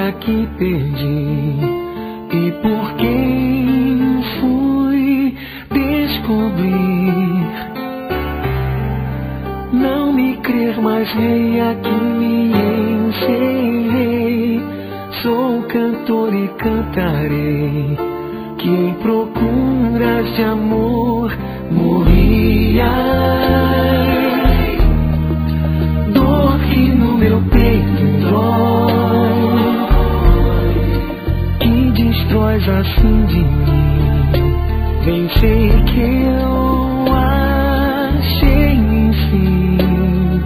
vida que perdi e por quem fui descobrir. Não me crer mais, rei, aqui me encerrei. Sou cantor e cantarei, que em procuras de amor morria. Dor que no meu peito dói, que destróis assim de mim. Bem sei que eu achei enfim,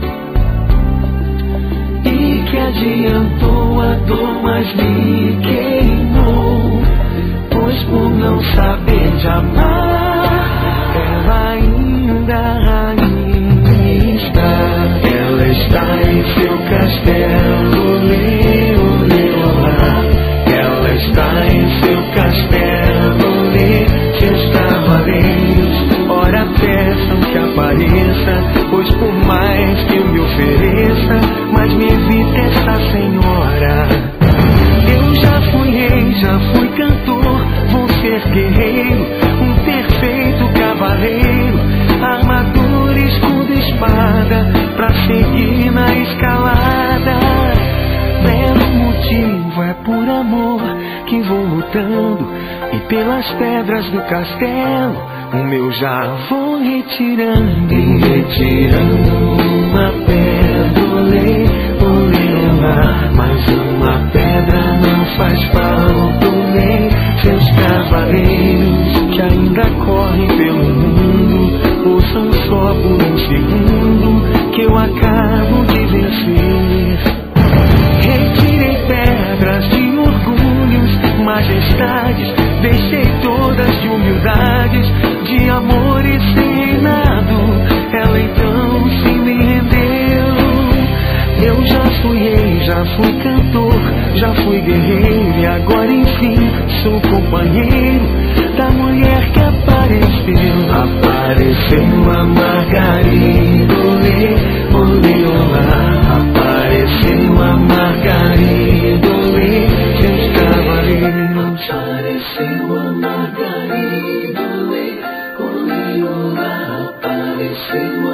e que adiantou a dor, mas me queimou. Pois por não saber de amar, ela ainda está. Ela está em seu castelo, leu, lá. Ela está em seu castelo, seus cavaleiros. Ora peçam que apareça, pois por mais que eu me ofereça, mas me evita essa senhora. Eu já fui rei, já fui cantor, vou ser guerreiro, um perfeito cavaleiro. Armadura, escudo, espada, pra seguir na escalada. Belo motivo, é por amor que vou lutando, e pelas pedras do castelo o meu já vou retirando. E retirando uma pedra, olê, lá. Mas uma pedra não faz falta, olê. Seus cavaleiros que ainda correm pelo mundo, ouçam só por um segundo que eu acabo de vencer. Retirei pedras de orgulhos, majestades, deixei todas de humildades, de amores sem reinado. Ela então se me rendeu. Eu já fui rei, já fui cantor, já fui guerreiro, e agora enfim sou companheiro da mulher que apareceu. Apareceu a Margarida, olê, olá. Apareceu a Margarida, olê, seus cavaleiros. Apareceu a Margarida, olê, olá. Apareceu